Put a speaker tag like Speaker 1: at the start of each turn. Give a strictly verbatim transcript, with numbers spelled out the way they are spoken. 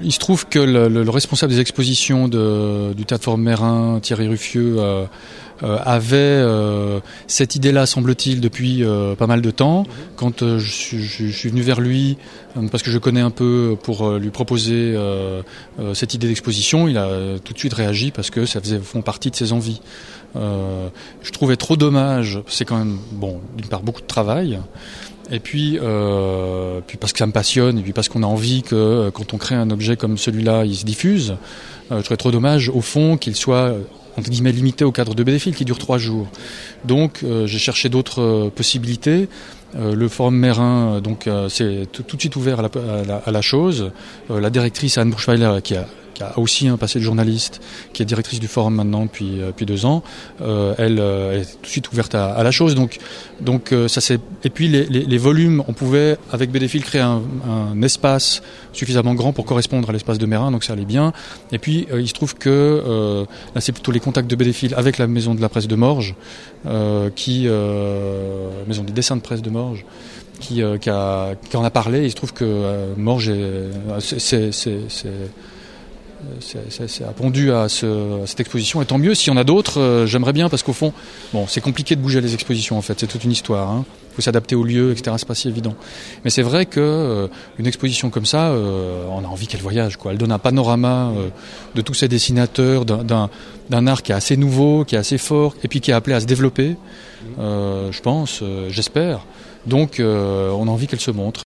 Speaker 1: il se trouve que le, le, le responsable des expositions de, du Théâtre Forum Meyrin, Thierry Ruffieux, euh, euh, avait euh, cette idée-là, semble-t-il, depuis euh, pas mal de temps. Quand euh, je, je, je suis venu vers lui, euh, parce que je connais un peu, pour euh, lui proposer euh, euh, cette idée d'exposition, il a euh, tout de suite réagi parce que ça faisait font partie de ses envies. Euh, je trouvais trop dommage, c'est quand même, bon, d'une part beaucoup de travail. Et puis, euh, puis parce que ça me passionne, et puis parce qu'on a envie que euh, quand on crée un objet comme celui-là, il se diffuse. Euh, je trouvais trop dommage, au fond, qu'il soit entre guillemets limité au cadre de B D F I L qui dure trois jours. Donc, euh, j'ai cherché d'autres euh, possibilités. Euh, le Forum Meyrin, donc, euh, c'est tout, tout de suite ouvert à la, à la, à la chose. Euh, la directrice Anne Burschweiler, qui a qui a aussi un passé de journaliste, qui est directrice du forum maintenant depuis euh, depuis deux ans, euh, elle euh, est tout de suite ouverte à, à la chose. Donc donc euh, ça c'est et puis les, les, les volumes, on pouvait avec B D F I L créer un, un espace suffisamment grand pour correspondre à l'espace de Meyrin, donc ça allait bien. Et puis euh, il se trouve que euh, là c'est plutôt les contacts de B D F I L avec la maison de la presse de Morges, euh, qui euh, maison des dessins de presse de Morges. Qui, euh, qui, a, qui en a parlé. Il se trouve que euh, Morges est, c'est, c'est, c'est, c'est C'est, c'est, c'est pondu à, ce, à cette exposition, et tant mieux. S'il y en a d'autres, euh, j'aimerais bien, parce qu'au fond, bon, c'est compliqué de bouger les expositions en fait, c'est toute une histoire. Il hein. faut s'adapter au lieu, et cetera. C'est pas si évident. Mais c'est vrai que euh, une exposition comme ça, euh, on a envie qu'elle voyage, quoi. Elle donne un panorama euh, de tous ces dessinateurs, d'un, d'un, d'un art qui est assez nouveau, qui est assez fort, et puis qui est appelé à se développer. Euh, je pense, euh, j'espère. Donc, euh, on a envie qu'elle se montre.